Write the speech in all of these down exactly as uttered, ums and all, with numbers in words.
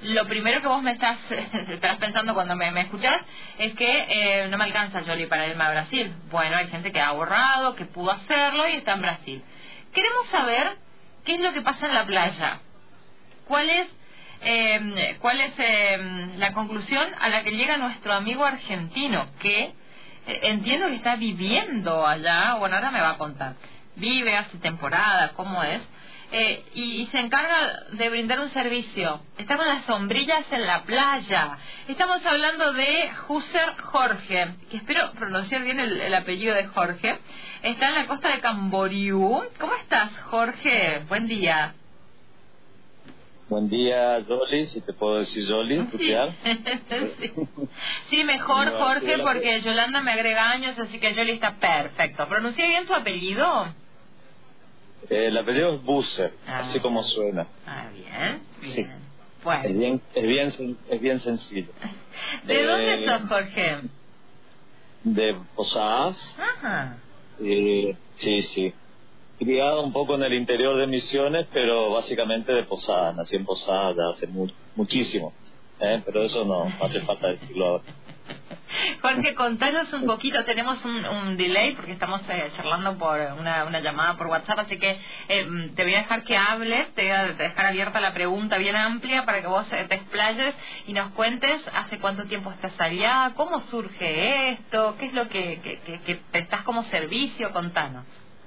lo primero que vos me estás, estás pensando cuando me, me escuchás es que eh, no me alcanza, Yoli, para irme a Brasil. Bueno, hay gente que ha ahorrado, que pudo hacerlo y está en Brasil. Queremos saber qué es lo que pasa en la playa. ¿Cuál es, eh, cuál es eh, la conclusión a la que llega nuestro amigo argentino? Que eh, entiendo que está viviendo allá. Bueno, ahora me va a contar. Vive, hace temporada, ¿cómo es? Eh, y, y se encarga de brindar un servicio. Está con las sombrillas en la playa. Estamos hablando de Husser Jorge, que espero pronunciar bien el, el apellido de Jorge. Está en la costa de Camboriú. ¿Cómo estás, Jorge? Buen día. Buen día, Yoli, si te puedo decir Yoli, sí. sí. sí, mejor no, Jorge, la... porque Yolanda me agrega años, así que Yoli está perfecto. ¿Pronuncia bien tu apellido? Eh, el apellido es Busser, ah. así como suena. Ah, bien, bien. Sí. Bueno. Es bien, es bien, es bien sencillo. ¿De eh, dónde sos, Jorge? De Posadas. Ajá. Eh, sí, sí. Criado un poco en el interior de Misiones, pero básicamente de Posadas. Nací en Posadas ya hace mu muchísimo. ¿eh? Pero eso no, no hace falta decirlo ahora. Jorge, contanos un poquito, tenemos un, un delay porque estamos eh, charlando por una, una llamada por WhatsApp, así que eh, te voy a dejar que hables, te voy a dejar abierta la pregunta bien amplia para que vos eh, te explayes y nos cuentes hace cuánto tiempo estás allá, cómo surge esto, qué es lo que, que, que, que prestás como servicio, contanos.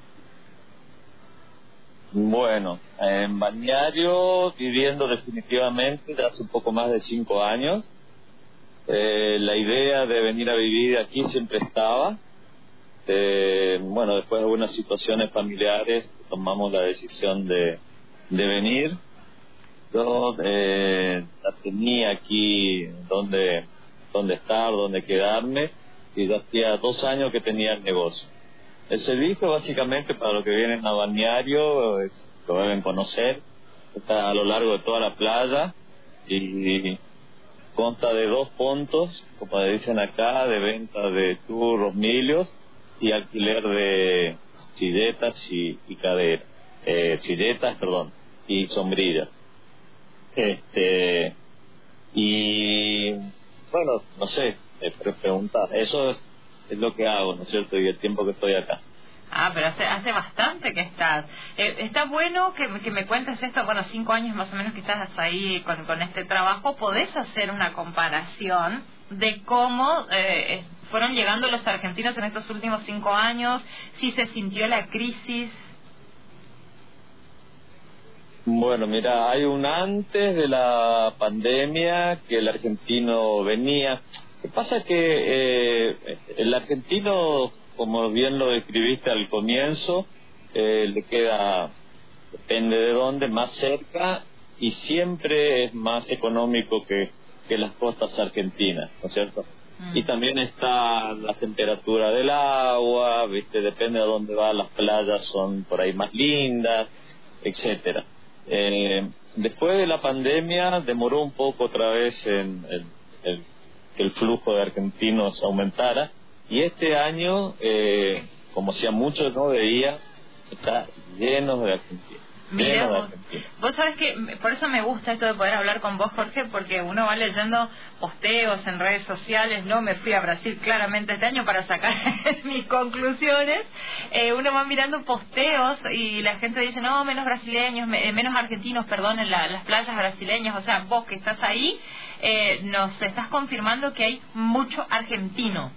Bueno, en Balneario, viviendo definitivamente de hace un poco más de cinco años. Eh, la idea de venir a vivir aquí siempre estaba. Eh, bueno, después de algunas situaciones familiares tomamos la decisión de, de venir. Yo eh, la tenía aquí donde, donde estar, donde quedarme, y ya hacía dos años que tenía el negocio. El servicio, básicamente, para los que vienen a Balneario, es, lo deben conocer, está a lo largo de toda la playa y consta de dos puntos, como le dicen acá, de venta de churros, millos y alquiler de silletas y, y caderas, eh, silletas, perdón, y sombrillas. Este, y bueno, no sé, eh, preguntar, eso es, es lo que hago, ¿no es cierto? Y el tiempo que estoy acá. Ah, pero hace hace bastante que estás. Eh, está bueno que, que me cuentes esto, bueno, cinco años más o menos que estás ahí con, con este trabajo. ¿Podés hacer una comparación de cómo eh, fueron llegando los argentinos en estos últimos cinco años? ¿Si se sintió la crisis? Bueno, mira, hay un antes de la pandemia que el argentino venía. Lo que pasa es que eh, el argentino, como bien lo describiste al comienzo, eh, le queda, depende de dónde, más cerca y siempre es más económico que, que las costas argentinas, ¿no es cierto? Mm. Y también está la temperatura del agua, ¿viste? Depende de dónde va, las playas son por ahí más lindas, etcétera. Eh, después de la pandemia demoró un poco otra vez en, en, en que el flujo de argentinos aumentara. Y este año, eh, como si a muchos no veía, está lleno de argentinos. Mira, vos, vos sabés que por eso me gusta esto de poder hablar con vos, Jorge, porque uno va leyendo posteos en redes sociales. No me fui a Brasil claramente este año para sacar mis conclusiones. Eh, uno va mirando posteos y la gente dice, no, menos brasileños, menos argentinos, perdón, en la, las playas brasileñas. O sea, vos que estás ahí, eh, nos estás confirmando que hay mucho argentino.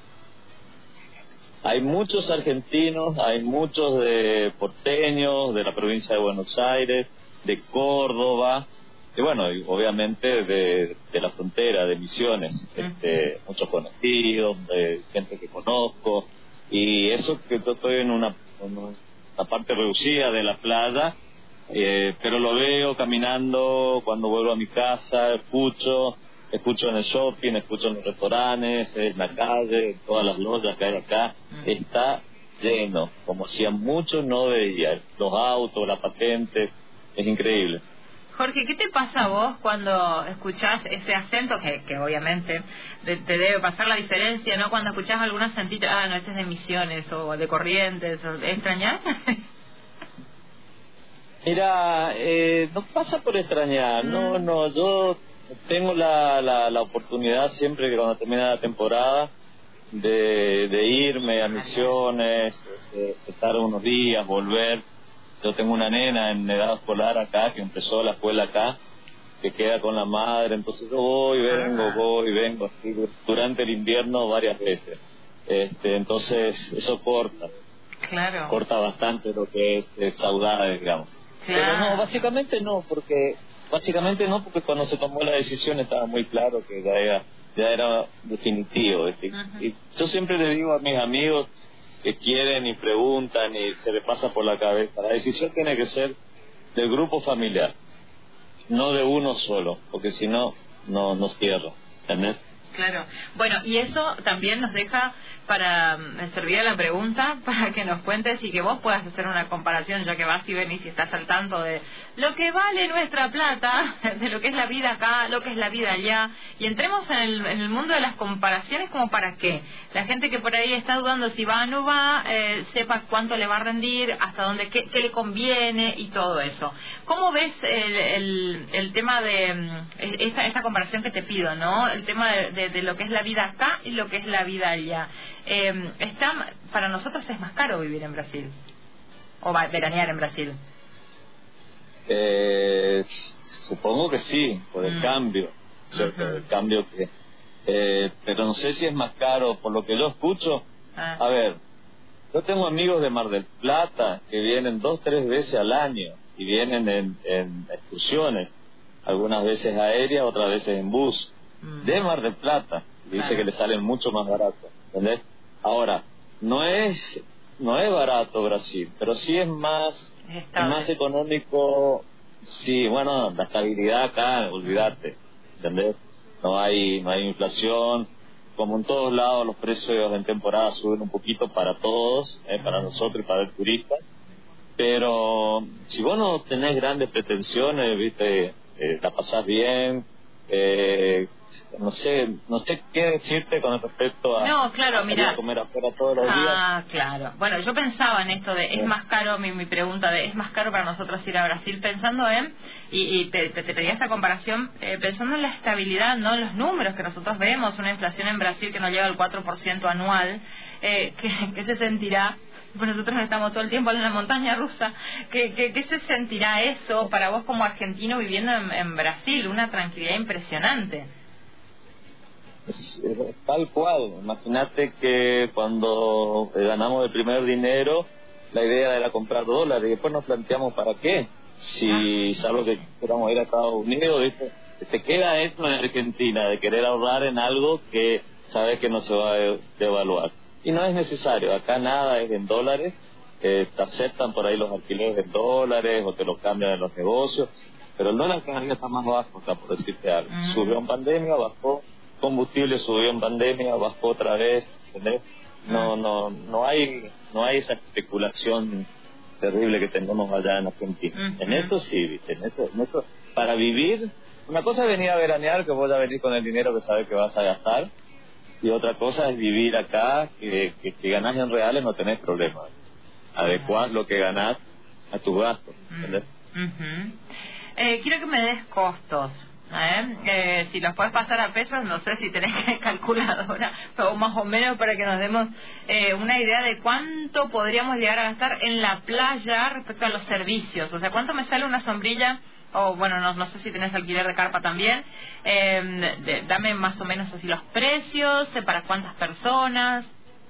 Hay muchos argentinos, hay muchos de porteños, de la provincia de Buenos Aires, de Córdoba, y bueno, y obviamente de, de la frontera, de Misiones, este, muchos conocidos, de gente que conozco, y eso que yo estoy en una, una parte reducida de la playa, eh, pero lo veo caminando cuando vuelvo a mi casa, escucho... Escucho en el shopping, escucho en los restaurantes, en la calle, en todas las lojas que hay acá. Está lleno, como hacía mucho no veía. Los autos, la patente, es increíble. Jorge, ¿qué te pasa a vos cuando escuchás ese acento, que, que obviamente te, te debe pasar la diferencia, ¿no? Cuando escuchás algún acentito, ah, no, este es de Misiones o de Corrientes, o, ¿extrañás? Mira, eh, no pasa por extrañar, mm. no, no, yo tengo la, la, la oportunidad siempre que cuando termina la temporada de, de irme a misiones, de, de estar unos días, volver. Yo tengo una nena en edad escolar acá, que empezó la escuela acá, que queda con la madre, entonces yo voy, vengo, voy, vengo, así durante el invierno varias veces. Este, entonces eso corta, claro. corta bastante lo que es, es saudade, digamos. Claro. Pero no, básicamente no, porque básicamente no, porque cuando se tomó la decisión estaba muy claro que ya era, ya era definitivo. ¿Sí? Uh-huh. Y yo siempre le digo a mis amigos que quieren y preguntan y se les pasa por la cabeza, la decisión tiene que ser del grupo familiar, no de uno solo, porque si no, no nos cierra, ¿entendés? Claro. Bueno, y eso también nos deja para um, servir a la pregunta, para que nos cuentes y que vos puedas hacer una comparación, ya que vas y venís y estás al tanto de lo que vale nuestra plata, de lo que es la vida acá, lo que es la vida allá, y entremos en el, en el mundo de las comparaciones, como para que la gente que por ahí está dudando si va o no va, eh, sepa cuánto le va a rendir, hasta dónde, qué, qué le conviene y todo eso. ¿Cómo ves el, el, el tema de esta, esta comparación que te pido, ¿no? El tema de, de, de lo que es la vida acá y lo que es la vida allá. Eh, está, para nosotros es más caro vivir en Brasil o va, veranear en Brasil. Eh, supongo que sí, por el mm. cambio, ¿cierto? Uh-huh. El cambio que, eh, pero no sé si es más caro por lo que yo escucho. Ah. A ver, yo tengo amigos de Mar del Plata que vienen dos, tres veces al año y vienen en, en excursiones, algunas veces aéreas, otras veces en bus, mm. de Mar del Plata. Dice claro. que le salen mucho más barato, ¿entendés? Ahora, no es no es barato Brasil, pero sí es más es más económico. Sí, bueno, la estabilidad acá, olvídate, ¿entendés? No hay no hay inflación, como en todos lados los precios en temporada suben un poquito para todos, ¿eh? Para nosotros y para el turista, pero si vos no tenés grandes pretensiones, viste, eh, la pasás bien, eh, no sé no sé qué decirte con respecto a, no, claro, a mira, comer afuera todos los ah, días. Ah, claro. Bueno, yo pensaba en esto de, es más caro, mi, mi pregunta de, es más caro para nosotros ir a Brasil, pensando en, y, y te, te, te pedía esta comparación, eh, pensando en la estabilidad, no en los números que nosotros vemos, una inflación en Brasil que no llega al cuatro por ciento anual, eh, que, que se sentirá. Pues nosotros estamos todo el tiempo en la montaña rusa. ¿Qué, qué, qué se sentirá eso para vos como argentino viviendo en, en Brasil? Una tranquilidad impresionante. Es, es, tal cual. Imagínate que cuando ganamos el primer dinero, la idea era comprar dólares y después nos planteamos para qué. Si ah. sabes que queramos ir a Estados Unidos, ¿viste? Te queda esto en Argentina, de querer ahorrar en algo que sabes que no se va a devaluar. Y no es necesario, acá nada es en dólares, eh, te aceptan por ahí los alquileres en dólares o te lo cambian en los negocios, pero el dólar cada día está más bajo, acá por decirte algo. Mm. Subió en pandemia, bajó, combustible subió en pandemia, bajó otra vez, ¿entendés? No, no, no hay, no hay esa especulación terrible que tenemos allá en Argentina. Mm-hmm. En eso sí, ¿viste? En eso, en eso, para vivir, una cosa es venir a veranear, que vos ya venís con el dinero que sabes que vas a gastar, y otra cosa es vivir acá, que, que, que ganás en reales no tenés problema. Adecuás lo que ganás a tus gastos, ¿entendés? Uh-huh. eh, quiero que me des costos. ¿eh? Eh, si los puedes pasar a pesos, no sé si tenés calculadora, pero más o menos para que nos demos eh, una idea de cuánto podríamos llegar a gastar en la playa respecto a los servicios. O sea, ¿cuánto me sale una sombrilla? O bueno, no, no sé si tenés alquiler de carpa también. Eh, de, dame más o menos así los precios, para cuántas personas.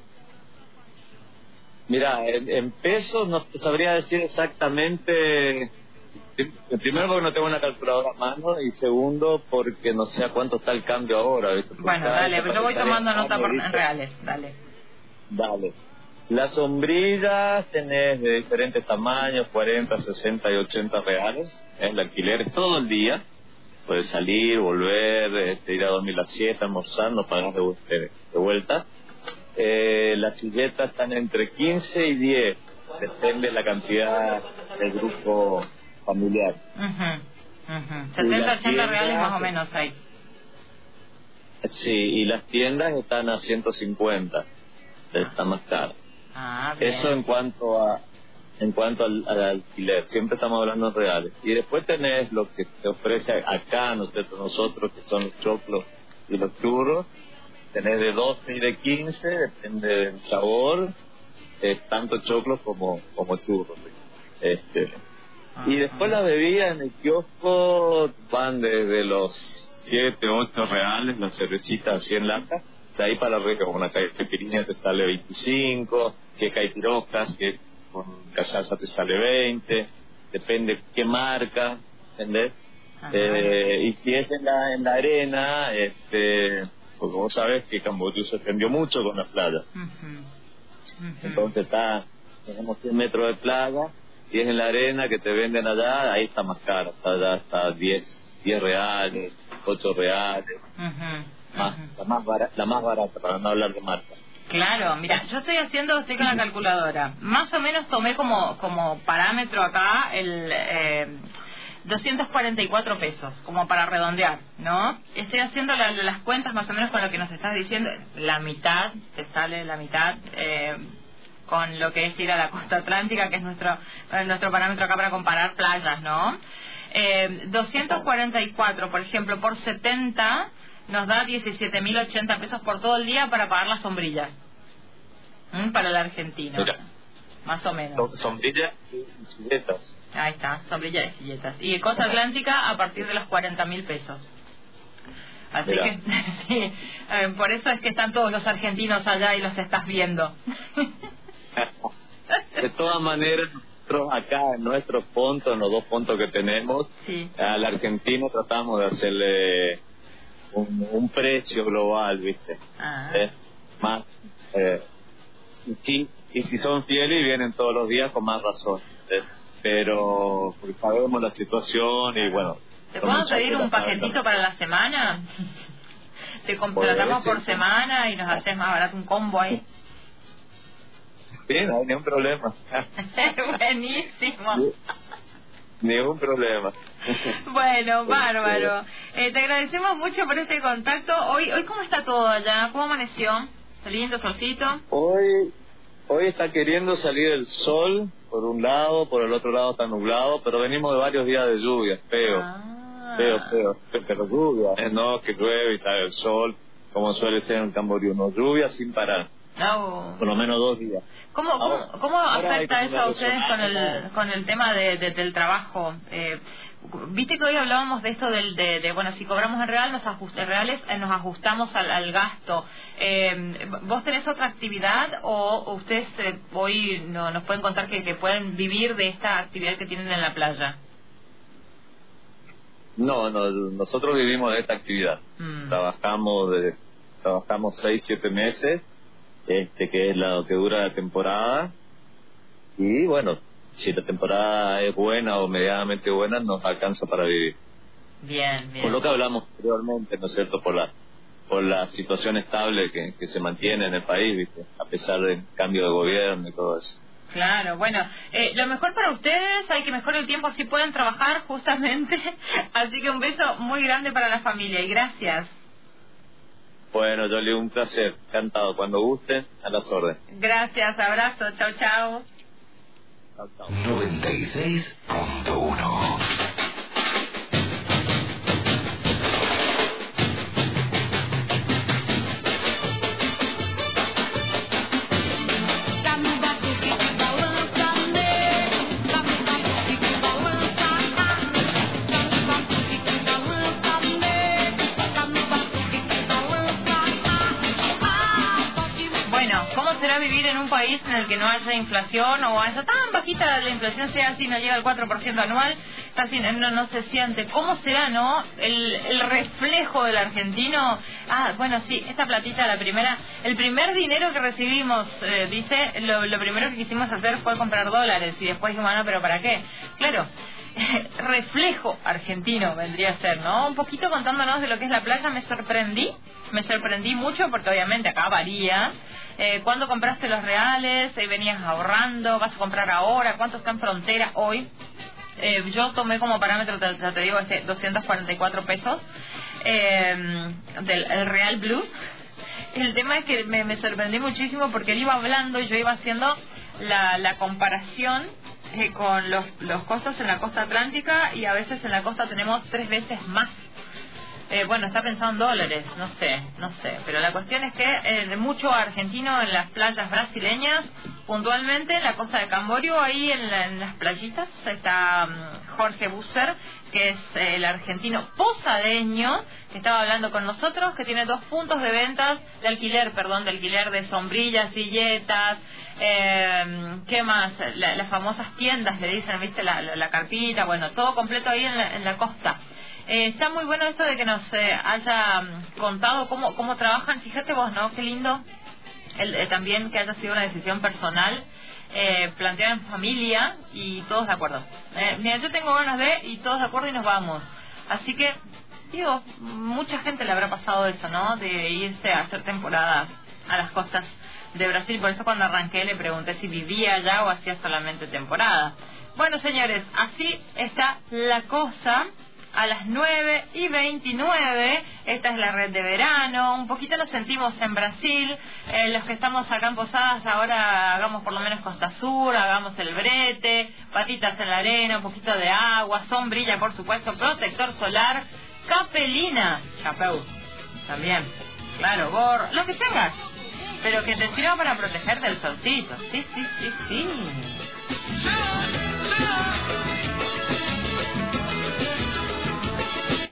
Mira, en, en pesos no te sabría decir exactamente. Primero porque no tengo una calculadora a mano y segundo porque no sé a cuánto está el cambio ahora, ¿viste? Bueno, dale, yo voy tomando nota por, en reales, dale. Dale. Las sombrillas tenés de diferentes tamaños, cuarenta, sesenta y ochenta reales. El alquiler es todo el día. Puedes salir, volver, este, ir a dormir la siesta, almorzar, no pagas de, de, de vuelta. Eh, las silletas están entre quince y diez. Depende de la cantidad del grupo familiar. Uh-huh, uh-huh. setenta, ochenta reales más o menos ahí. Sí, y las tiendas están a ciento cincuenta. Está más caro. Ah, eso en cuanto a en cuanto al, al alquiler, siempre estamos hablando de reales. Y después tenés lo que te ofrece acá, ¿no es cierto? Nosotros, que son los choclos y los churros, tenés de doce y de quince, depende del sabor, eh, tanto choclos como, como churros. Este, y después las bebidas en el kiosco van desde los siete, ocho reales, las cervecitas así en lata, de ahí para arriba, una caipirinha te sale veinticinco, si es caipiroscas, que con cachaza te sale veinte, depende qué marca, ¿entendés? Eh, y si es en la, en la arena, este, porque vos sabés que Camboriú se extendió mucho con la playa. Uh-huh. Uh-huh. Entonces está, tenemos cien metros de playa, si es en la arena que te venden allá, ahí está más caro, está allá está diez reales, ocho reales, uh-huh. Más, uh-huh. la, más barata, la más barata, para no hablar de marca. Claro, mira, yo estoy haciendo, estoy con la calculadora. Más o menos tomé como como parámetro acá el eh, doscientos cuarenta y cuatro pesos, como para redondear, ¿no? Estoy haciendo la, las cuentas más o menos con lo que nos estás diciendo. La mitad, te sale la mitad, eh, con lo que es ir a la costa atlántica, que es nuestro nuestro parámetro acá para comparar playas, ¿no? Eh, doscientos cuarenta y cuatro, por ejemplo, por setenta... nos da diecisiete mil ochenta pesos por todo el día para pagar las sombrillas. ¿Mm? Para el argentino. Mira, más o menos. Sombrillas y silletas. Ahí está, sombrillas y silletas. Y Costa Atlántica a partir de los cuarenta mil pesos. Así Mira. que, sí, eh, por eso es que están todos los argentinos allá y los estás viendo. De todas maneras, nosotros acá en nuestros puntos, en los dos puntos que tenemos, sí. al argentino tratamos de hacerle Un, un precio global, ¿viste? Ah. Eh, más, eh, y, y si son fieles y vienen todos los días, con más razón. ¿eh? Pero porque sabemos la situación y bueno. ¿Te puedo pedir un paquetito para la semana? Te contratamos por semana y nos haces más barato un combo ahí. Sí, no hay ningún problema. Buenísimo. Sí. Ningún problema. Bueno, bárbaro. Eh, te agradecemos mucho por este contacto. Hoy, hoy ¿cómo está todo allá? ¿Cómo amaneció? ¿Está lindo, solcito? Hoy, hoy está queriendo salir el sol, por un lado, por el otro lado está nublado, pero venimos de varios días de lluvia, feo. Ah. Feo, feo, pero lluvia. Eh, no, que llueve y sale el sol, como suele ser en Camboriú, no, lluvia sin parar. No. Por lo menos dos días. ¿Cómo, cómo, cómo afecta eso a ustedes con el con el tema de, de, del trabajo? Eh, Viste que hoy hablábamos de esto del, de, de, bueno, si cobramos en real, nos ajust, reales, eh, nos ajustamos al, al gasto. Eh, ¿Vos tenés otra actividad o ustedes eh, hoy no, nos pueden contar que, que pueden vivir de esta actividad que tienen en la playa? No, no, nosotros vivimos de esta actividad. Mm. Trabajamos de, trabajamos seis, siete meses. Este que es lo que dura la temporada y bueno, si la temporada es buena o medianamente buena nos alcanza para vivir. Bien, bien. Por lo que hablamos anteriormente, ¿no es cierto? Por la por la situación estable que, que se mantiene en el país, ¿viste? A pesar del cambio de gobierno y todo eso. Claro, bueno, eh, lo mejor para ustedes, hay que mejorar el tiempo así pueden trabajar justamente, así que un beso muy grande para la familia y gracias. Bueno, Yoli, un placer. Encantado. Cuando guste, a las órdenes. Gracias, abrazo. Chao, chao. Chao, chao. noventa y seis punto uno. Vivir en un país en el que no haya inflación o haya tan bajita la inflación, sea así, no llega al cuatro por ciento anual, casi no, no se siente. ¿Cómo será, no? El, el reflejo del argentino. Ah, bueno, sí, esta platita, la primera, el primer dinero que recibimos, eh, dice, lo, lo primero que quisimos hacer fue comprar dólares y después dijimos, no, pero ¿para qué? Claro, reflejo argentino vendría a ser, ¿no? Un poquito contándonos de lo que es la playa, me sorprendí, me sorprendí mucho porque obviamente acá varía. Eh, ¿Cuándo compraste los reales? Eh, ¿Venías ahorrando? ¿Vas a comprar ahora? ¿Cuánto está en frontera hoy? Eh, yo tomé como parámetro, te, te digo, ese doscientos cuarenta y cuatro pesos eh, del el Real Blue. El tema es que me, me sorprendí muchísimo porque él iba hablando y yo iba haciendo la, la comparación eh, con los, los costos en la costa atlántica y a veces en la costa tenemos tres veces más. Eh, bueno, está pensado en dólares, no sé, no sé. Pero la cuestión es que eh, mucho argentino en las playas brasileñas, puntualmente en la costa de Camboriú, ahí en, la, en las playitas, está um, Jorge Busser, que es eh, el argentino posadeño, que estaba hablando con nosotros, que tiene dos puntos de ventas, de alquiler, perdón, de alquiler de sombrillas, silletas, eh, ¿qué más? La, las famosas tiendas, le dicen, ¿viste? La, la, la carpita, bueno, todo completo ahí en la, en la costa. Eh, está muy bueno esto de que nos eh, haya um, contado cómo cómo trabajan. Fíjate vos, ¿no? Qué lindo el, eh, también que haya sido una decisión personal, eh, planteada en familia y todos de acuerdo. Eh, mira, yo tengo ganas de y todos de acuerdo y nos vamos. Así que, digo, mucha gente le habrá pasado eso, ¿no? De irse a hacer temporadas a las costas de Brasil. Por eso cuando arranqué le pregunté si vivía allá o hacía solamente temporada. Bueno, señores, así está la cosa. A las nueve y veintinueve, esta es la red de verano. Un poquito lo sentimos en Brasil. Eh, los que estamos acá en Posadas, ahora hagamos por lo menos Costa Sur, hagamos el brete, patitas en la arena, un poquito de agua, sombrilla, por supuesto, protector solar, capelina, chapeu, también, claro, gorro, lo que tengas, pero que te sirva para proteger del solcito. Sí, sí, sí, sí.